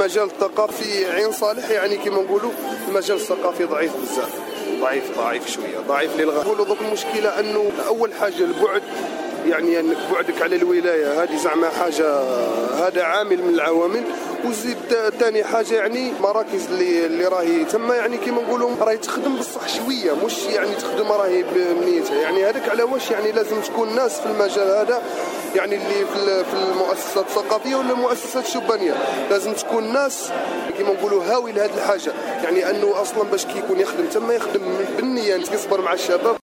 المجال الثقافي عين صالح يعني كما نقولوا المجال الثقافي ضعيف بزاف، ضعيف شويه، ضعيف للغايه. نقولوا دوك المشكله انه اول حاجه البعد، يعني انك بعدك على الولايه هذه زعما حاجه، هذا عامل من العوامل. وزيد ثاني حاجه يعني مراكز اللي راهي تما يعني كيما نقولوا راهي تخدم بصح شويه، مش يعني تخدم راهي بنيتها. يعني هذاك على واش يعني لازم تكون ناس في المجال هذا، يعني اللي في المؤسسات الثقافيه ولا المؤسسات الشبانيه، لازم تكون ناس كيما نقولوا هاوي لهذه الحاجه. يعني انه اصلا باش كيكون يخدم تما يخدم بالنيه، يصبر مع الشباب